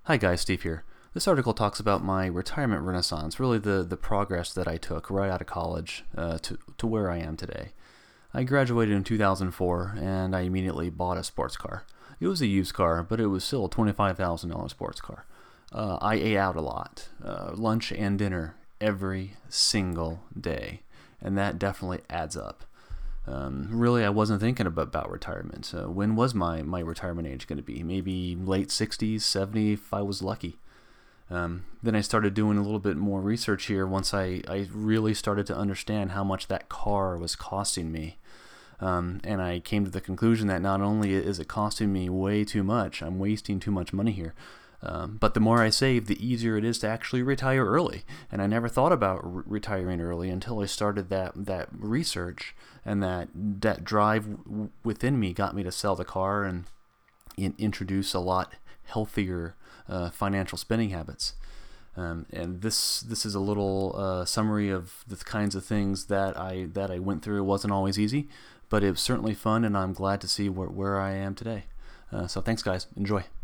Hi guys, Steve here. This article talks about my retirement renaissance, really the progress that I took right out of college to where I am today. I graduated in 2004 and I immediately bought a sports car. It was a used car, but it was still a $25,000 sports car. I ate out a lot, lunch and dinner every single day, and that definitely adds up. Really, I wasn't thinking about retirement. When was my retirement age going to be? Maybe late 60s, 70 if I was lucky. Then I started doing a little bit more research here once I really started to understand how much that car was costing me. And I came to the conclusion that not only is it costing me way too much, I'm wasting too much money here, but the more I save, the easier it is to actually retire early. And I never thought about retiring early until I started that research, and that drive within me got me to sell the car and introduce a lot healthier financial spending habits. And this is a little summary of the kinds of things that I went through. It wasn't always easy, but it was certainly fun, and I'm glad to see where I am today. So thanks, guys. Enjoy.